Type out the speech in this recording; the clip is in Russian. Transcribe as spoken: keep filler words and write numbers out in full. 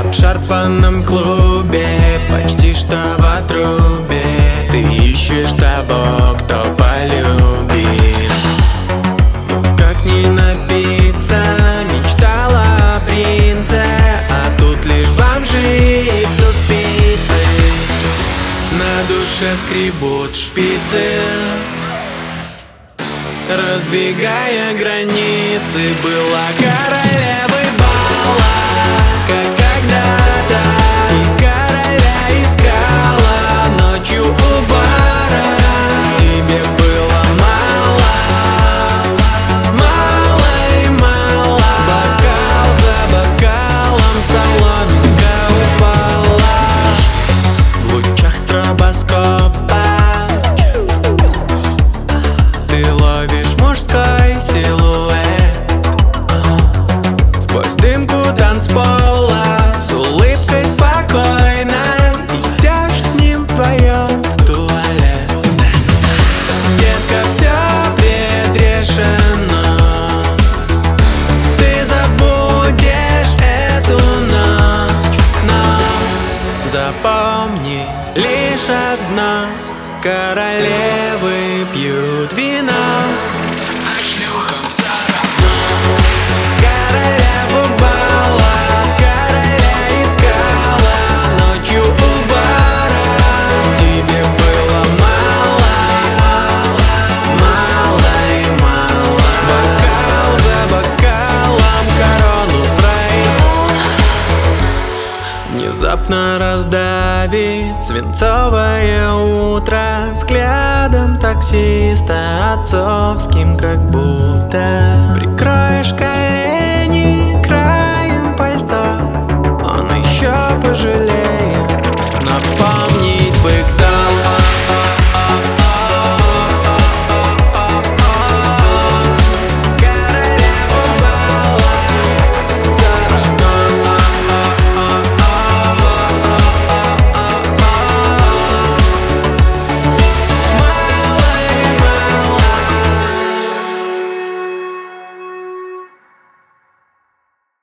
В обшарпанном клубе, почти что в отрубе, ты ищешь того, кто полюбит. Ну как не напиться, мечтала о принце, а тут лишь бомжи и тупицы. На душе скребут шпицы, раздвигая границы. Была королевой бала, как когда-то, и короля искала ночью у бара. Тебе было мало, мало и мало. Бокал за бокалом соломинка упала. В лучах стробоскопа ты ловишь мужской силуэт сквозь дымку танцпола. С улыбкой спокойно идешь с ним вдвоем в туалет. Детка, все предрешено, ты забудешь эту ночь, но запомни лишь одно: королевы пьют вино, а шлюхам все равно. Королеву бала, короля искала ночью у бара. Тебе было мало, мало и мало. Бокал за бокалом корону прой внезапно раздавит свинцовое утро взглядом таксиста, отцовским как будто. Прикроешь